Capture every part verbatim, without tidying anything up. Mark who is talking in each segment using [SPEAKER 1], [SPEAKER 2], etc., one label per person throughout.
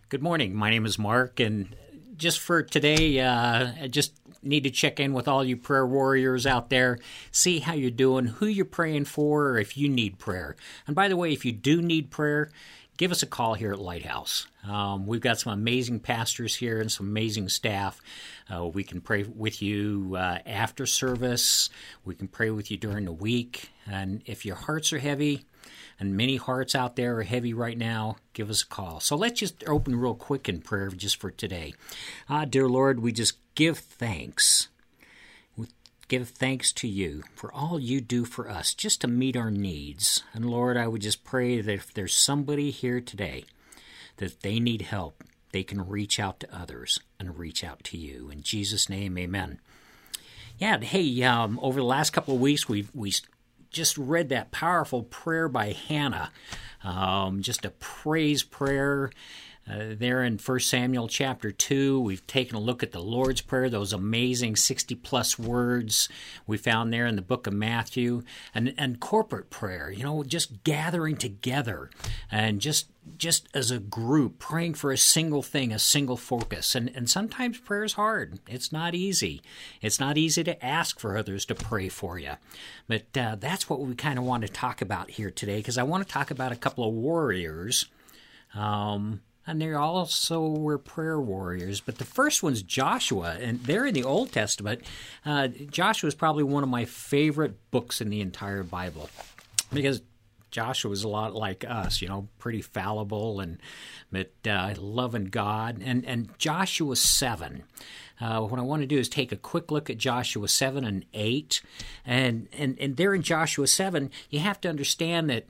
[SPEAKER 1] Good morning. My name is Mark, and just for today, uh, I just need to check in with all you prayer warriors out there, see how you're doing, who you're praying for, or if you need prayer. And by the way, if you do need prayer, give us a call here at Lighthouse. Um, we've got some amazing pastors here and some amazing staff. Uh, we can pray with you uh, after service. We can pray with you during the week. And if your hearts are heavy, and many hearts out there are heavy right now, give us a call. So let's just open real quick in prayer just for today. Ah, dear Lord, we just give thanks. We give thanks to you for all you do for us, just to meet our needs. And Lord, I would just pray that if there's somebody here today that they need help, they can reach out to others and reach out to you. In Jesus' name, amen. Yeah, hey, um, over the last couple of weeks, we've we just read that powerful prayer by Hannah, um, just a praise prayer uh, there in First Samuel chapter two. We've taken a look at the Lord's Prayer, those amazing sixty-plus words we found there in the book of Matthew, and, and corporate prayer, you know, just gathering together and just just as a group, praying for a single thing, a single focus. And, and sometimes prayer is hard. It's not easy. It's not easy to ask for others to pray for you. But uh, that's what we kind of want to talk about here today, because I want to talk about a couple of warriors. Um, and they also were prayer warriors. But the first one's Joshua, and they're in the Old Testament. Uh, Joshua is probably one of my favorite books in the entire Bible, because Joshua was a lot like us, you know, pretty fallible and but uh, loving God. And and Joshua seven. Uh, what I want to do is take a quick look at Joshua seven and eight. And, and, and there in Joshua seven, you have to understand that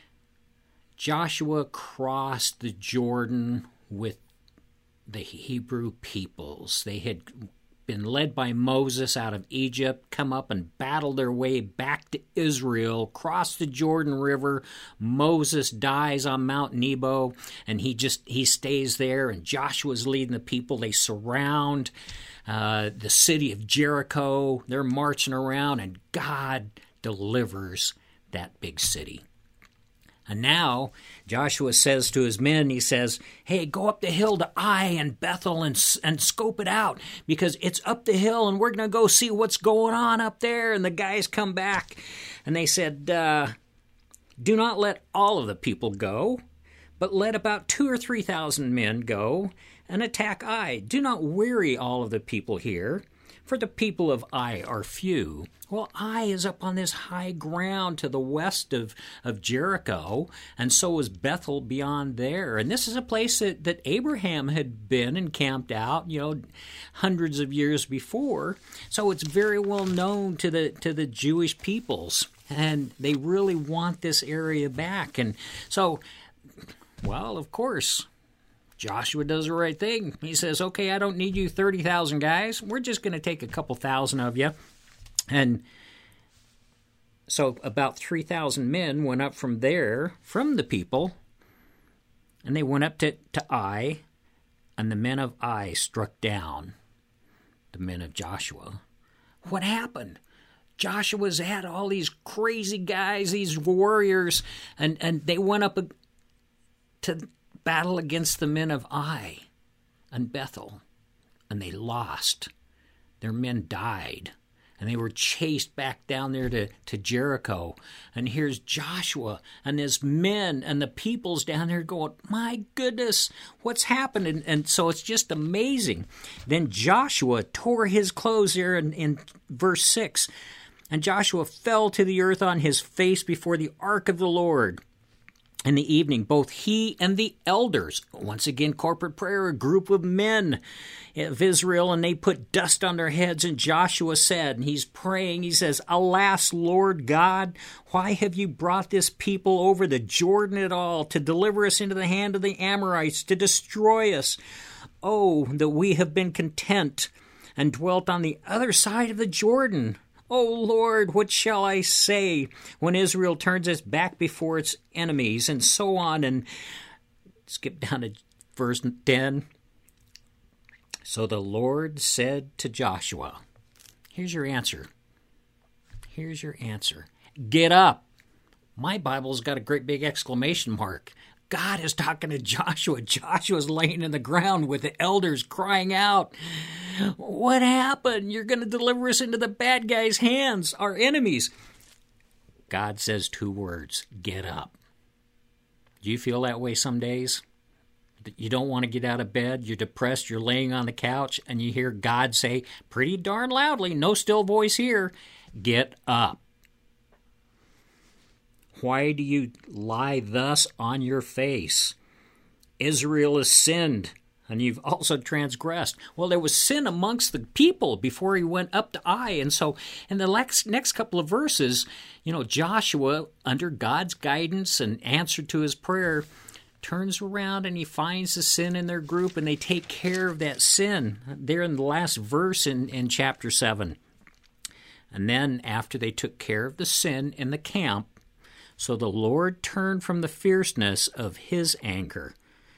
[SPEAKER 1] Joshua crossed the Jordan with the Hebrew peoples. They had been led by Moses out of Egypt, come up and battled their way back to Israel, cross the Jordan River. Moses dies on Mount Nebo, and he just he stays there, and Joshua's leading the people. They surround uh, the city of Jericho. They're marching around, and God delivers that big city. And now Joshua says to his men, he says, hey, go up the hill to Ai and Bethel and, and scope it out, because it's up the hill and we're going to go see what's going on up there. And the guys come back and they said, uh, do not let all of the people go, but let about two or three thousand men go and attack Ai. Do not weary all of the people here, for the people of Ai are few. Well, Ai is up on this high ground to the west of, of Jericho, and so is Bethel beyond there. And this is a place that, that Abraham had been and camped out, you know, hundreds of years before. So it's very well known to the to the Jewish peoples, and they really want this area back. And so, well, of course, Joshua does the right thing. He says, okay, I don't need you thirty thousand guys. We're just going to take a couple thousand of you. And so about three thousand men went up from there, from the people, and they went up to, to Ai, and the men of Ai struck down the men of Joshua. What happened? Joshua's had all these crazy guys, these warriors, and, and they went up to battle against the men of Ai and Bethel, and they lost. Their men died, and they were chased back down there to, to Jericho. And here's Joshua and his men and the peoples down there going, my goodness, what's happened? And, and so it's just amazing. Then Joshua tore his clothes there in, in verse six, and Joshua fell to the earth on his face before the ark of the Lord. In the evening, both he and the elders, once again, corporate prayer, a group of men of Israel, and they put dust on their heads. And Joshua said, and he's praying, he says, alas, Lord God, why have you brought this people over the Jordan at all, to deliver us into the hand of the Amorites, to destroy us? Oh, that we have been content and dwelt on the other side of the Jordan. O Lord, what shall I say when Israel turns its back before its enemies? And so on. And skip down to verse ten. So the Lord said to Joshua, here's your answer. Here's your answer. Get up. My Bible's got a great big exclamation mark. God is talking to Joshua. Joshua's laying in the ground with the elders crying out, what happened? You're going to deliver us into the bad guys' hands, our enemies. God says two words, get up. Do you feel that way some days? You don't want to get out of bed, you're depressed, you're laying on the couch, and you hear God say pretty darn loudly, no still voice here, get up. Why do you lie thus on your face? Israel has sinned, and you've also transgressed. Well, there was sin amongst the people before he went up to Ai. And so in the next, next couple of verses, you know, Joshua, under God's guidance and answer to his prayer, turns around and he finds the sin in their group, and they take care of that sin. There in the last verse in, in chapter seven. And then after they took care of the sin in the camp, so the Lord turned from the fierceness of his anger.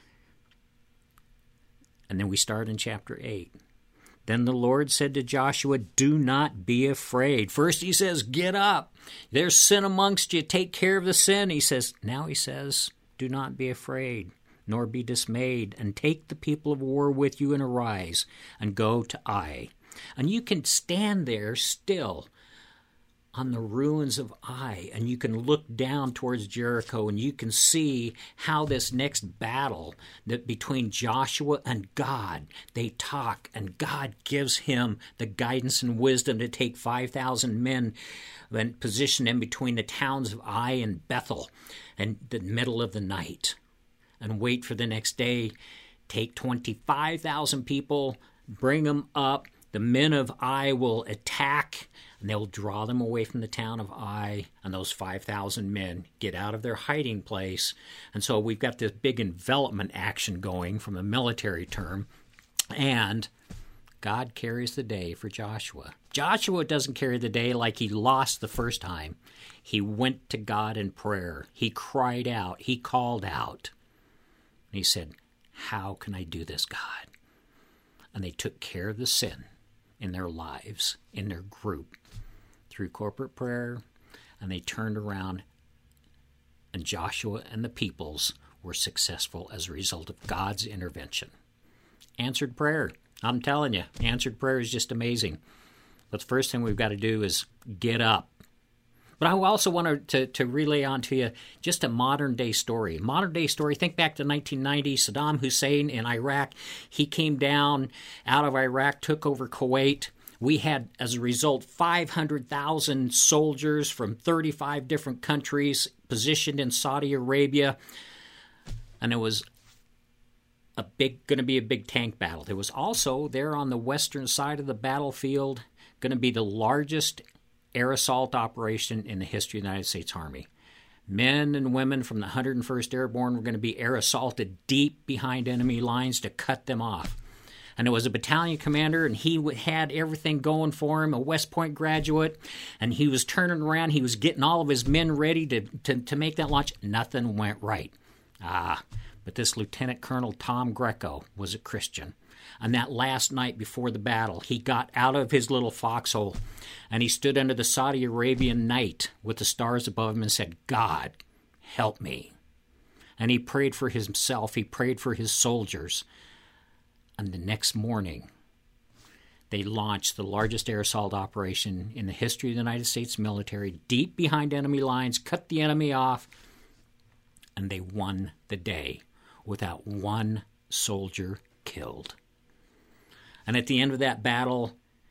[SPEAKER 1] And then we start in chapter eight. Then the Lord said to Joshua, do not be afraid. First he says, get up. There's sin amongst you. Take care of the sin. He says, now he says, do not be afraid, nor be dismayed, and take the people of war with you and arise and go to Ai. And you can stand there still on the ruins of Ai, and you can look down towards Jericho, and you can see how this next battle that between Joshua and God, they talk, and God gives him the guidance and wisdom to take five thousand men and position them between the towns of Ai and Bethel in the middle of the night, and wait for the next day. Take twenty-five thousand people, bring them up. The men of Ai will attack, and they'll draw them away from the town of Ai, and those five thousand men get out of their hiding place. And so we've got this big envelopment action going from a military term, and God carries the day for Joshua. Joshua doesn't carry the day like he lost the first time. He went to God in prayer. He cried out. He called out. And he said, how can I do this, God? And they took care of the sin in their lives, in their group, through corporate prayer, and they turned around, and Joshua and the peoples were successful as a result of God's intervention. Answered prayer. I'm telling you, answered prayer is just amazing. But the first thing we've got to do is get up. But I also want to, to relay on to you just a modern-day story. Modern-day story, think back to nineteen ninety, Saddam Hussein in Iraq. He came down out of Iraq, took over Kuwait. We had, as a result, five hundred thousand soldiers from thirty-five different countries positioned in Saudi Arabia. And it was a big, going to be a big tank battle. There was also, there on the western side of the battlefield, going to be the largest air assault operation in the history of the United States Army. Men and women from the one hundred first Airborne were going to be air assaulted deep behind enemy lines to cut them off. And it was a battalion commander, and he had everything going for him, a West Point graduate, and he was turning around. He was getting all of his men ready to, to, to make that launch. Nothing went right. Ah, but this Lieutenant Colonel Tom Greco was a Christian. And that last night before the battle, he got out of his little foxhole, and he stood under the Saudi Arabian night with the stars above him and said, God, help me. And he prayed for himself. He prayed for his soldiers. And the next morning, they launched the largest air assault operation in the history of the United States military, deep behind enemy lines, cut the enemy off, and they won the day without one soldier killed. And at the end of that battle,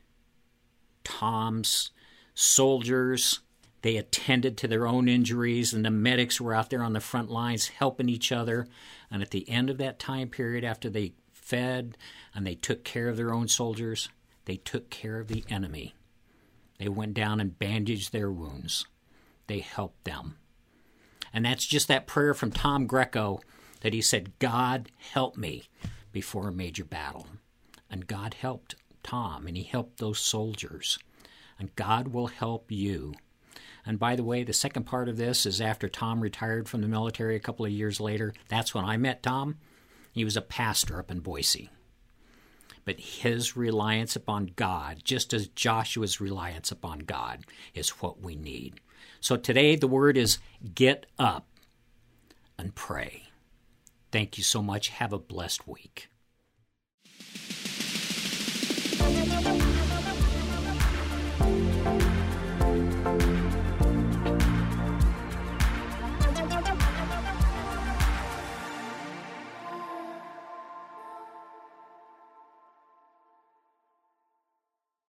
[SPEAKER 1] Tom's soldiers, they attended to their own injuries, and the medics were out there on the front lines helping each other. And at the end of that time period, after they fed and they took care of their own soldiers, they took care of the enemy. They went down and bandaged their wounds. They helped them. And that's just that prayer from Tom Greco that he said, God, help me, before a major battle. And God helped Tom, and he helped those soldiers. And God will help you. And by the way, the second part of this is after Tom retired from the military a couple of years later. That's when I met Tom. He was a pastor up in Boise. But his reliance upon God, just as Joshua's reliance upon God, is what we need. So today the word is get up and pray. Thank you so much. Have a blessed week.